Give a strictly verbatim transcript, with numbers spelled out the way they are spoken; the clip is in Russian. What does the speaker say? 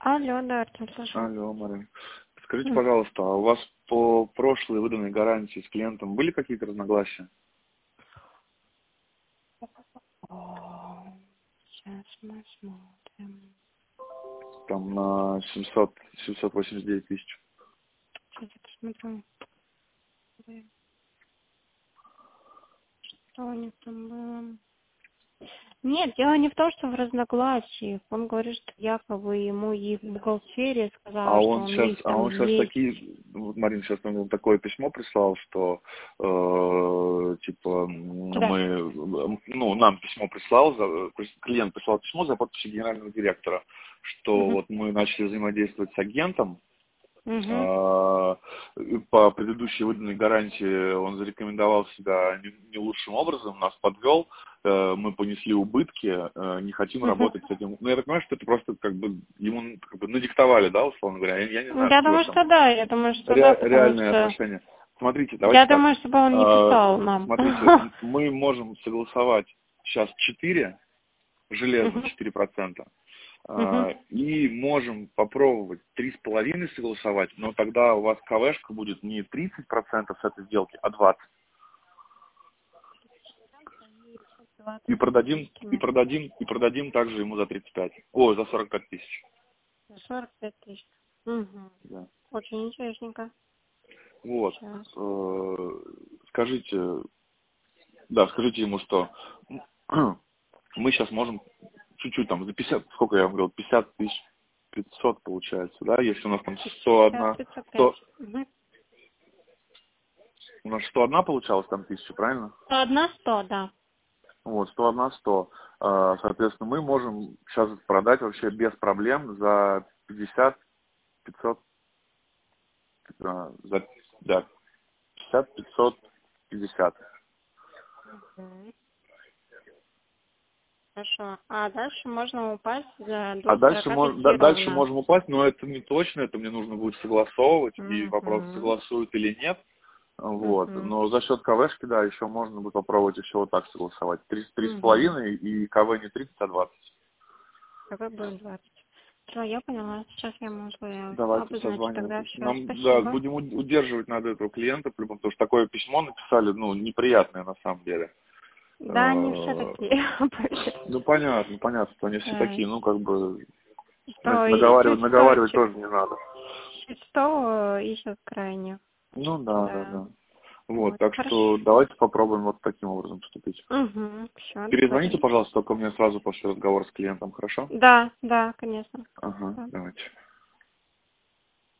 Алло, да, Артем, слушаю. Алло, Марин. Скажите, М. пожалуйста, а у вас по прошлой выданной гарантии с клиентом были какие-то разногласия? О, сейчас мы смотрим. Там на семьсот, семьсот восемьдесят девять тысяч. Сейчас я посмотрю. Что у них там было? Нет, дело не в том, что в разногласиях. Он говорит, что якобы ему их бухгалтерия А сказала, что он он сейчас, их а там он сейчас месяц. такие, вот Марин сейчас нам такое письмо прислал, что э, типа Да. мы, ну нам письмо прислал, за- то есть клиент прислал письмо за подписью генерального директора, что Угу. вот мы начали взаимодействовать с агентом. Угу. А, и по предыдущей выданной гарантии он зарекомендовал себя не, не лучшим образом, нас подвел, э, мы понесли убытки, э, не хотим Угу. работать с этим. Ну, я так понимаю, что это просто как бы ему как бы надиктовали, да, условно говоря. Я, я не знаю, Я какие у думаю, вас там что да, я думаю, что да, ре- потому реальные что отношения. Смотрите, я давайте так. думаю, чтобы он не Э, писал нам. смотрите, м- мы можем согласовать сейчас четыре, железно Угу. четыре процента. Угу. А, и можем попробовать три с половиной согласовать, но тогда у вас КВшка будет не тридцать процентов с этой сделки, а двадцать. И продадим, и продадим, и продадим также ему за тридцать пять. Ой, за сорок пять тысяч. сорок пять тысяч. Угу. Да. Очень интересненько. Вот. Сейчас. Э, Скажите, да, скажите ему, что мы сейчас можем чуть-чуть там за пятьдесят, сколько я вам говорил, пятьдесят тысяч пятьсот получается, да, если у нас там сто один, пятьдесят пять. сто, Угу. у нас сто один получалось там тысяча, правильно? Одна сто, да. Вот, сто один, сто. А, Соответственно, мы можем сейчас продать вообще без проблем за пятьдесят, пятьсот, а, за, да, пятьдесят, пятьсот пятьдесят. Угу. Хорошо. А дальше можно упасть за А до дальше, сорока мож- да- пяти дальше ровно. можем упасть, но это не точно, это мне нужно будет согласовывать, и вопрос, Угу. согласуют или нет. Вот. Угу. Но за счет КВшки, да, еще можно будет попробовать еще вот так согласовать. Три, три с Угу. половиной и КВ не тридцать, а двадцать. Какой будет двадцать? Все, я поняла. Сейчас я ему свою Давайте обозначу тогда. созванивайтесь. Все, Нам, да, спасибо. будем уд- удерживать надо этого клиента, потому что такое письмо написали, ну, неприятное на самом деле. Да, они все Э, такие. Ну, понятно, понятно, что они все Да. такие, ну, как бы, знаете, Что, и наговаривать, чуть что, наговаривать чуть, тоже не надо. чуть что ищут крайне. Ну, да, да, Да. да. Вот, Вот. так Хорошо. что давайте попробуем вот таким образом поступить. Угу. Все, Перезвоните, договорились. пожалуйста, только мне сразу после разговора с клиентом, хорошо? Да, да, конечно. Ага, Да. давайте.